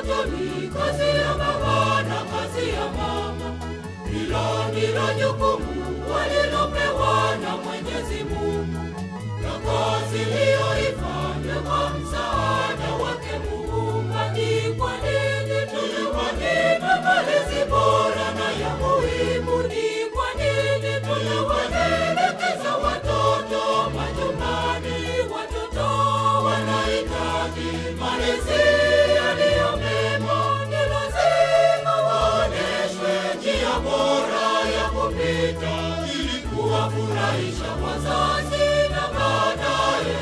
watoto ni kazi ya baba na kazi ya mama. Hilo ndilo jukumu walilopewa na Mwenyezi Mungu, na kazi hiyo ifanywe kwa msaada wake Muumba. Ni kwa nini tunawanyima malezi bora na ya muhimu? Ni kwa nini tunawaelekeza watoto majumbani? Watoto wanahitaji malezi yaliyo mema. Ni lazima waonyeshwe njia bora ya kupita ili kuwafurahisha wazazi na baadaye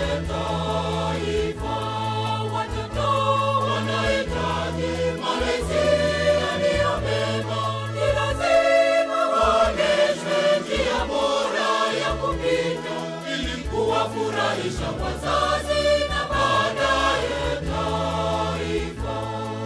taifa. Watoto wanahitaji malezi yaliyo mema. Ni lazima waonyeshwe njia bora ya kupita ili kuwafurahisha wazazi na baadaye taifa.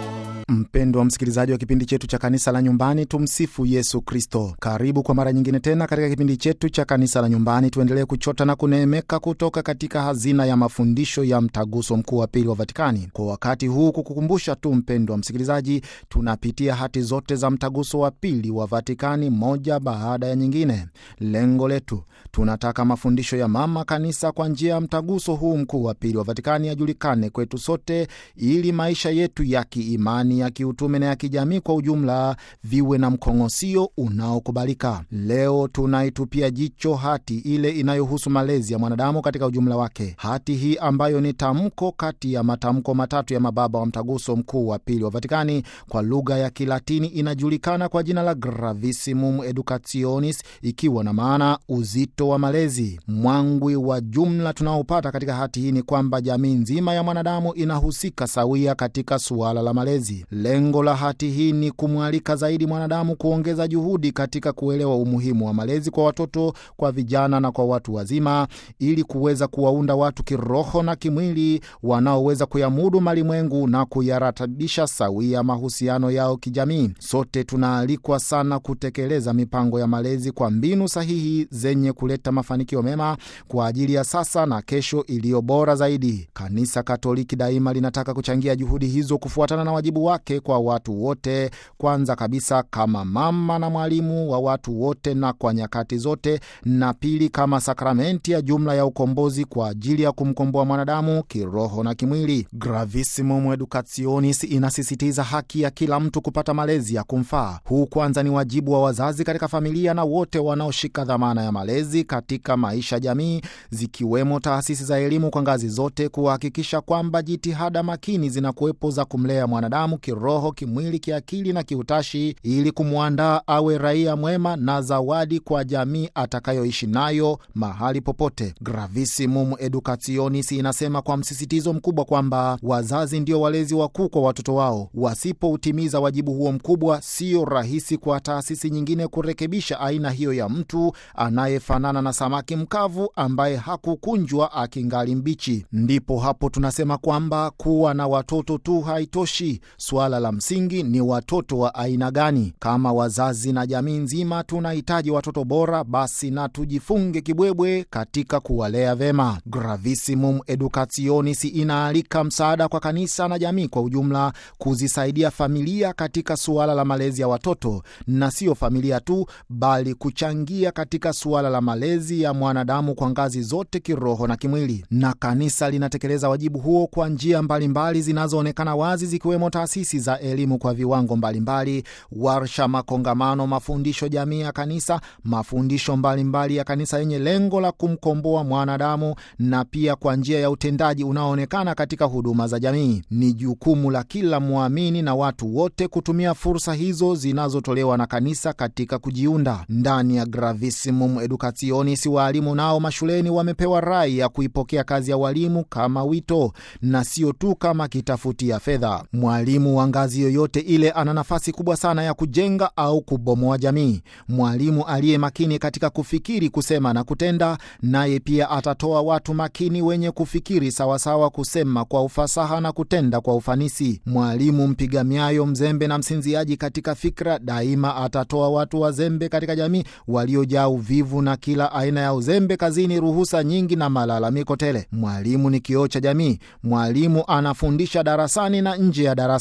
Mpendwa msikilizaji wa kipindi chetu cha Kanisa la Nyumbani, tumsifu Yesu Kristo. Karibu kwa mara nyingine tena katika kipindi chetu cha Kanisa la Nyumbani. Tuendelee kuchota na kuneemeka kutoka katika hazina ya mafundisho ya Mtaguso Mkuu wa Pili wa Vatikani. Kwa wakati huu kukukumbusha tu mpendwa msikilizaji, tunapitia hati zote za Mtaguso wa Pili wa Vatikani moja baada ya nyingine. Lengo letu, tunataka mafundisho ya Mama Kanisa kwa njia ya Mtaguso huu Mkuu wa Pili wa Vatikani yajulikane kwetu sote, ili maisha yetu ya kiimani, ya kiutume na ya kijamii kwa ujumla viwe na mkong'osio unaokubalika. Leo tunaitupia jicho hati ile inayohusu malezi ya mwanadamu katika ujumla wake. Hati hii ambayo ni tamko kati ya matamko matatu ya mababa wa Mtaguso Mkuu wa Pili wa Vatikani, kwa lugha ya Kilatini inajulikana kwa jina la Gravissimum Educationis, ikiwa na maana uzito wa malezi. Mwangwi wa jumla tunaopata katika hati hii ni kwamba jamii nzima ya mwanadamu inahusika sawia katika suala la malezi. Lengo la hati hii ni kumwalika zaidi mwanadamu kuongeza juhudi katika kuelewa umuhimu wa malezi kwa watoto, kwa vijana na kwa watu wazima, ili kuweza kuwaunda watu kiroho na kimwili wanaoweza kuyamudu malimwengu na kuyaratibisha sawia mahusiano yao kijamii. Sote tunaalikwa sana kutekeleza mipango ya malezi kwa mbinu sahihi zenye kuleta mafanikio mema kwa ajili ya sasa na kesho iliyo bora zaidi. Kanisa Katoliki daima linataka kuchangia juhudi hizo kufuatana na wajibu wake kwa watu wote, kwanza kabisa kama mama na mwalimu wa watu wote na kwa nyakati zote, na pili kama sakramenti ya jumla ya ukombozi kwa ajili ya kumkomboa mwanadamu kiroho na kimwili. Gravissimum Educationis inasisitiza haki ya kila mtu kupata malezi ya kumfaa. Huu kwanza ni wajibu wa wazazi katika familia na wote wanaoshika dhamana ya malezi katika maisha jamii, zikiwemo taasisi za elimu kwa ngazi zote, kuhakikisha kwamba jitihada makini zinakuwepo za kumlea mwanadamu kiroho, kimwili, kiakili na kiutashi, ili kumwandaa awe raia mwema na zawadi kwa jamii atakayoishi nayo mahali popote. Gravissimum Educationis inasema kwa msisitizo mkubwa kwamba wazazi ndio walezi wakuu kwa watoto wao. Wasipoutimiza wajibu huo mkubwa, sio rahisi kwa taasisi nyingine kurekebisha aina hiyo ya mtu anayefanana na samaki mkavu ambaye hakukunjwa akingali mbichi. Ndipo hapo tunasema kwamba kuwa na watoto tu haitoshi. Swala la msingi ni watoto wa aina gani? Kama wazazi na jamii nzima tunahitaji watoto bora, basi na tujifunge kibwebwe katika kuwalea vema. Gravissimum Educationis inaalika msaada kwa kanisa na jamii kwa ujumla kuzisaidia familia katika suala la malezi ya watoto, na sio familia tu, bali kuchangia katika suala la malezi ya mwanadamu kwa ngazi zote kiroho na kimwili. Na kanisa linatekeleza wajibu huo kwa njia mbalimbali zinazoonekana wazi, zikiwemo taasisi za elimu kwa viwango mbalimbali, warsha, makongamano, mafundisho jamii ya kanisa, mafundisho mbalimbali ya kanisa yenye lengo la kumkomboa mwanadamu, na pia kwa njia ya utendaji unaoonekana katika huduma za jamii. Ni jukumu la kila muamini na watu wote kutumia fursa hizo zinazotolewa na kanisa katika kujiunda. Ndani ya Gravissimum Educationis, walimu nao mashuleni wamepewa rai ya kuipokea kazi ya walimu kama wito na sio tu kama kitafutia fedha. Mwalimu wa ngazi yoyote ile ana nafasi kubwa sana ya kujenga au kubomoa jamii. Mwalimu aliye makini katika kufikiri, kusema na kutenda, naye pia atatoa watu makini wenye kufikiri sawasawa, kusema kwa ufasaha na kutenda kwa ufanisi. Mwalimu mpiga miayo, mzembe na msinziaji katika fikra, daima atatoa watu wazembe katika jamii waliojaa uvivu na kila aina ya uzembe kazini, ruhusa nyingi na malalamiko tele. Mwalimu ni kioo cha jamii. Mwalimu anafundisha darasani na nje ya darasa pia.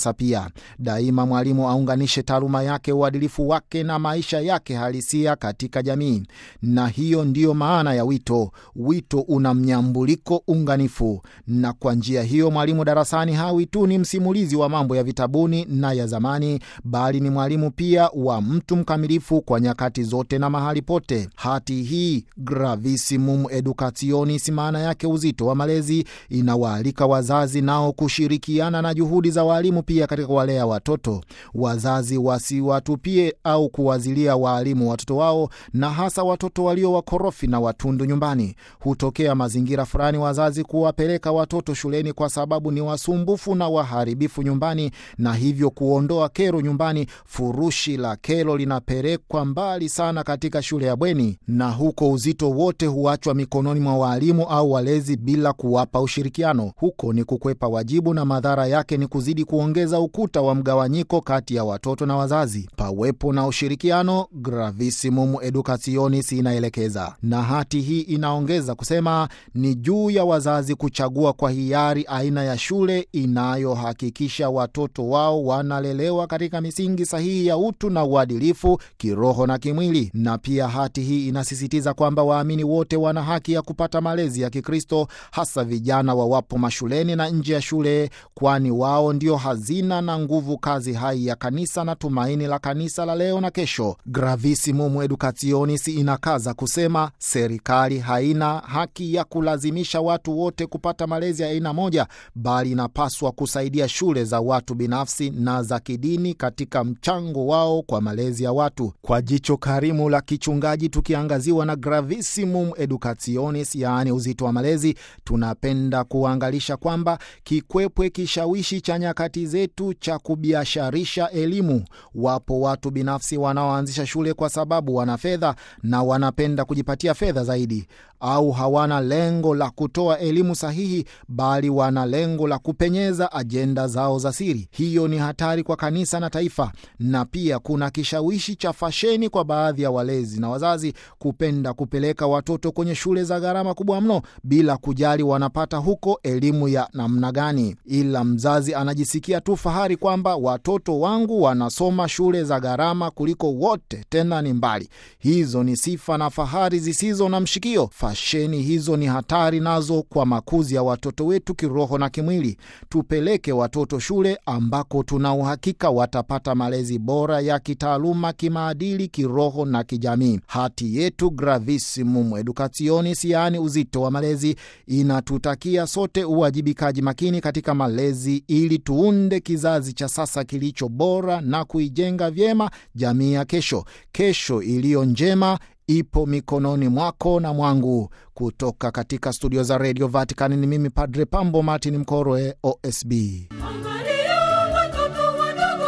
familia. Daima mwalimu aunganishe taaluma yake, uadilifu wake na maisha yake halisia katika jamii. Na hiyo ndiyo maana ya wito. Wito una mnyambuliko unganifu. Na kwa njia hiyo mwalimu darasani hawi tu ni msimulizi wa mambo ya vitabuni na ya zamani, bali ni mwalimu pia wa mtu mkamilifu kwa nyakati zote na mahali pote. Hati hii Gravissimum Educationis, maana yake uzito wa malezi, inawaalika wazazi nao kushirikiana na juhudi za walimu pia katika kuwalea watoto. Wazazi wasiwatupie au kuwazilia walimu watoto wao, na hasa watoto walio wakorofi na watundu nyumbani. Hutokea mazingira fulani wazazi kuwapeleka watoto shuleni kwa sababu ni wasumbufu na waharibifu nyumbani, na hivyo kuondoa kero nyumbani. Furushi la kero linapelekwa mbali sana katika shule ya bweni, na huko uzito wote huachwa mikononi mwa walimu au walezi bila kuwapa ushirikiano. Huko ni kukwepa wajibu, na madhara yake ni kuzidi kuongeza ukuta wa mgawanyiko kati ya watoto na wazazi. Pawepo na ushirikiano, Gravissimum Educationis inaelekeza. Na hati hii inaongeza kusema ni juu ya wazazi kuchagua kwa hiari aina ya shule inayohakikisha watoto wao wanalelewa katika misingi sahihi ya utu na uadilifu kiroho na kimwili. Na pia hati hii inasisitiza kwamba waamini wote wana haki ya kupata malezi ya Kikristo, hasa vijana wawapo mashuleni na nje ya shule, kwani wao ndio hazina na nguvu kazi hai ya kanisa na tumaini la kanisa la leo na kesho. Gravissimum Educationis inakaza kusema serikali haina haki ya kulazimisha watu wote kupata malezi ya aina moja, bali inapaswa kusaidia shule za watu binafsi na za kidini katika mchango wao kwa malezi ya watu. Kwa jicho karimu la kichungaji tukiangaziwa na Gravissimum Educationis, yaani uzito wa malezi, tunapenda kuangalisha kwamba kikwepwe kishawishi cha nyakati zetu cha kubiasharisha elimu. Wapo watu binafsi wanaoanzisha shule kwa sababu wana fedha na wanapenda kujipatia fedha zaidi, au hawana lengo la kutoa elimu sahihi, bali wana lengo la kupenyeza ajenda zao za siri. Hiyo ni hatari kwa kanisa na taifa. Na pia kuna kishawishi cha fasheni kwa baadhi ya walezi na wazazi kupenda kupeleka watoto kwenye shule za gharama kubwa mno bila kujali wanapata huko elimu ya namna gani. Ila mzazi anajisikia tu fahari kwamba watoto wangu wanasoma shule za gharama kuliko wote, tena ni mbali. Hizo ni sifa na fahari zisizo na mshikio. Fasheni hizo ni hatari nazo kwa makuzi ya watoto wetu kiroho na kimwili. Tupeleke watoto shule ambako tuna uhakika watapata malezi bora ya kitaaluma, kimaadili, kiroho na kijamii. Hati yetu Gravissimum Educationis, yaani uzito wa malezi, inatutakia sote uwajibikaji makini katika malezi ili tuunde kizazi cha sasa kilicho bora na kuijenga vyema jamii ya kesho. Kesho iliyo njema ipo mikononi mwako na mwangu. Kutoka katika studio za Radio Vatican ni mimi Padre Pambo Martin Mkoroe, OSB. Angalia watoto wadogo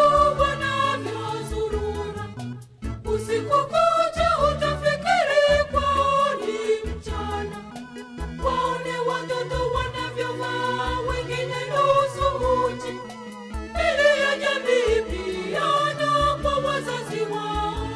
wanavyozurura, usiku kucha utafikiri kwao ni mchana. Waone watoto wanavyovaa, wengine nusu uchi, ili ya jamii pia na kwa wazazi wao.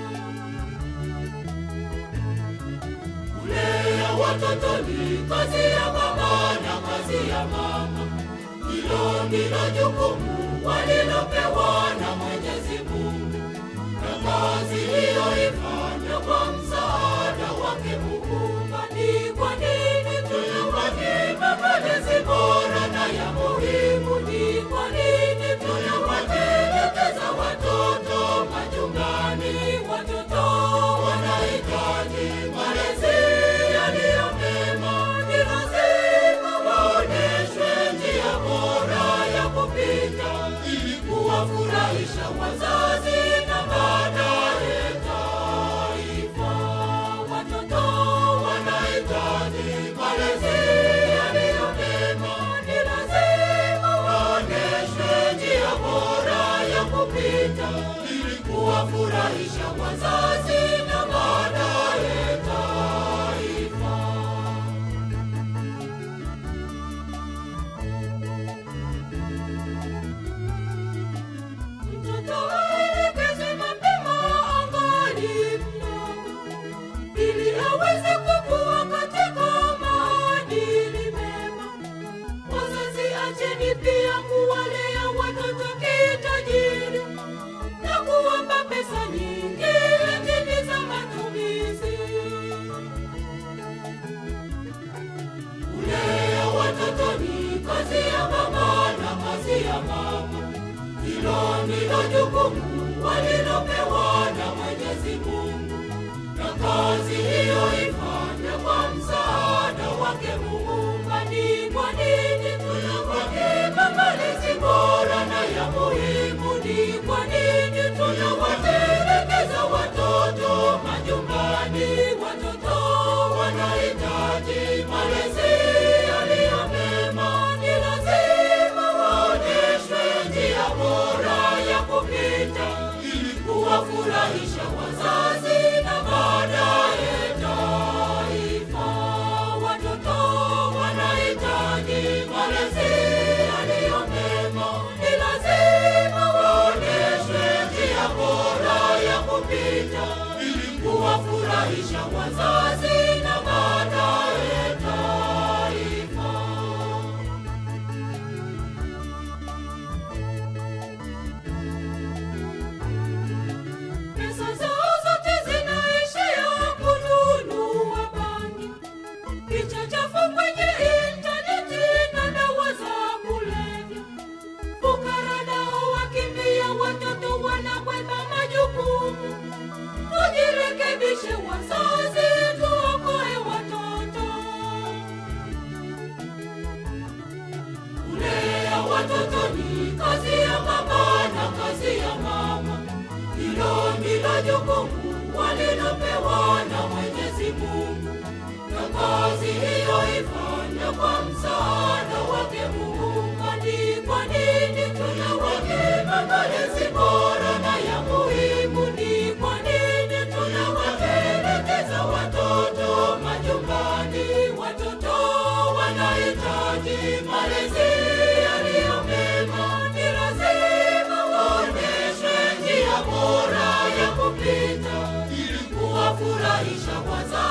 Kulea watoto ni kazi ya baba na kazi ya mama. Hilo ndilo jukumu walilopewa na Mwenyezi Mungu, na kazi hiyoifanya kwa msaada wake Muumba. Ni kwa nini tunawanyima malezi bora na ya muhimu? Ni kwa nini tunawatelekeza watoto majumbani? Watoto wanahitaji malezi yaliyo mema. Ni lazima waoneshwe njia bora ya kupita ili kuwafurahisha wazazi na baadaye taifa. Watoto wanahitaji malezi yaliyo mema. Ni lazima waoneshwe njia bora ya kupita ili kuwafurahisha wazazi na baadaye taifa. Mtoto aelekezwe mapema angali mdogo, ili aweze kukua katika maadili mema. Wazazi acheni pia kuwalea watoto Hilo ndilo jukumu walilopewa na Mwenyezi Mungu, na kazi hiyo ifanye kwa msaada wake Muumba. Ni kwa nini tunawapa malezi bora na ya muhimu? Ni kwa nini tunawatelekeza watoto majumbani? Watoto wanahitaji malezi yaliyo mema. Ni lazima waonyeshwe njia bora ya kupita ili kuwafurahisha wazazi na baadaye taifa. Watoto wanahitaji malezi yaliyo mema. Ni lazima waonyeshwe njia bora ya kupita ili kuwafurahisha wazazi na baadaye taifa. Pesa zao zote zinaishia kununua bangi, picha chafu kwenye intaneti na dawa za kulevya. Fukara nao wakimbia, watoto wanakwepa majukumu. Tujirekebishe wazazi, tuokoe watoto. Kulea watoto ni kazi ya baba na kazi ya mama. Hilo ndilo jukumu walilopewa na Mwenyezi Mungu, na kazi hiyo ifanye kwa msaada wake Muumba. Ni kwa nini tunawapa malezi bora na ya muhimu? Ni kwa nini tunawatelekeza watoto majumbani? Watoto wanahitaji malezi yaliyo mema. Ni lazima waonyeshwe njia bora ya kupita ili kuwafurahisha wazazi